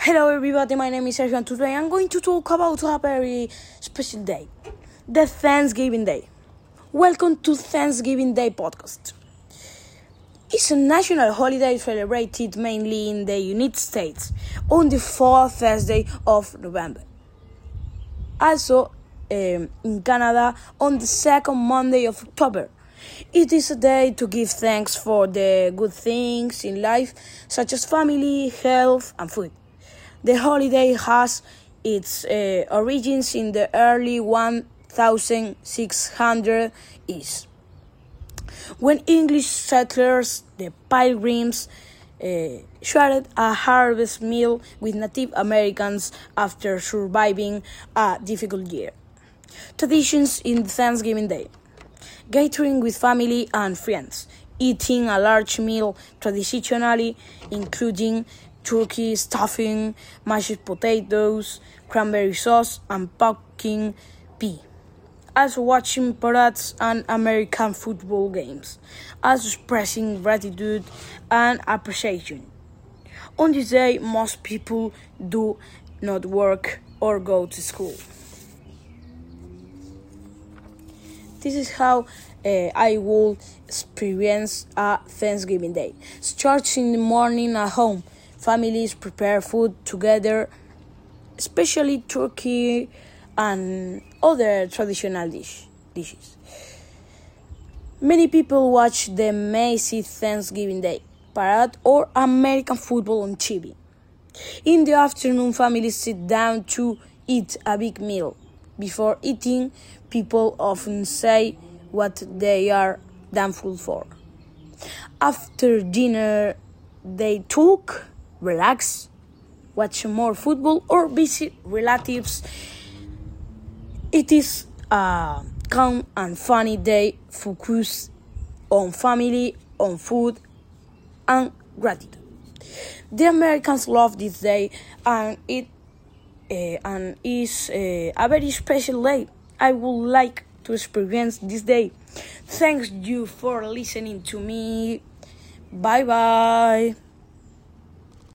Hello everybody, my name is Sergio and today I'm going to talk about a very special day, the Thanksgiving Day. Welcome to Thanksgiving Day podcast. It's a national holiday celebrated mainly in the United States on the fourth Thursday of November. Also in Canada on the second Monday of October. It is a day to give thanks for the good things in life such as family, health and food. The holiday has its origins in the early 1600s, when English settlers, the Pilgrims, shared a harvest meal with Native Americans after surviving a difficult year. Traditions in Thanksgiving Day: gathering with family and friends, eating a large meal traditionally including turkey, stuffing, mashed potatoes, cranberry sauce, and pumpkin pie. Also watching parades and American football games. Also expressing gratitude and appreciation. On this day, most people do not work or go to school. This is how I will experience a Thanksgiving Day. Starts in the morning at home. Families prepare food together, especially turkey and other traditional dishes. Many people watch the Macy's Thanksgiving Day parade or American football on TV. In the afternoon, families sit down to eat a big meal. Before eating, people often say what they are thankful for. After dinner, they talk, relax, watch more football, or visit relatives. It is a calm and funny day focused on family, on food, and gratitude. The Americans love this day, and it is a very special day. I would like to experience this day. Thanks you for listening to me. Bye bye.